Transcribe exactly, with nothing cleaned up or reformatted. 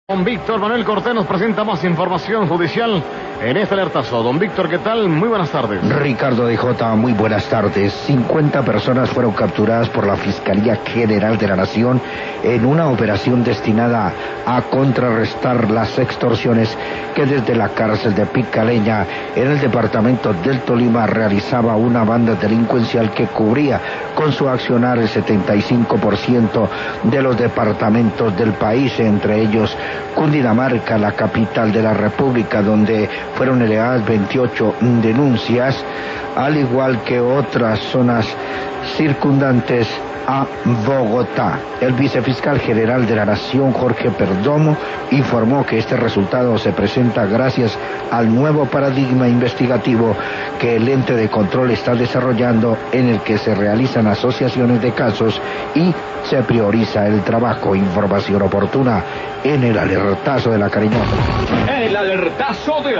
Don Víctor Manuel Cortés nos presenta más información judicial en este alertazo. Don Víctor, ¿qué tal? Muy buenas tardes. Ricardo D J, muy buenas tardes. cincuenta personas fueron capturadas por la Fiscalía General de la Nación en una operación destinada a contrarrestar las extorsiones que desde la cárcel de Picaleña, en el departamento del Tolima, realizaba una banda delincuencial que cubría con su accionar el setenta y cinco por ciento de los departamentos del país, entre ellos Cundinamarca, la capital de la República, donde fueron elevadas veintiocho denuncias, al igual que otras zonas circundantes a Bogotá. El vicefiscal general de la Nación, Jorge Perdomo, informó que este resultado se presenta gracias al nuevo paradigma investigativo que el ente de control está desarrollando, en el que se realizan asociaciones de casos y se prioriza el trabajo. Información oportuna en el alertazo de la Cariñosa. El alertazo de la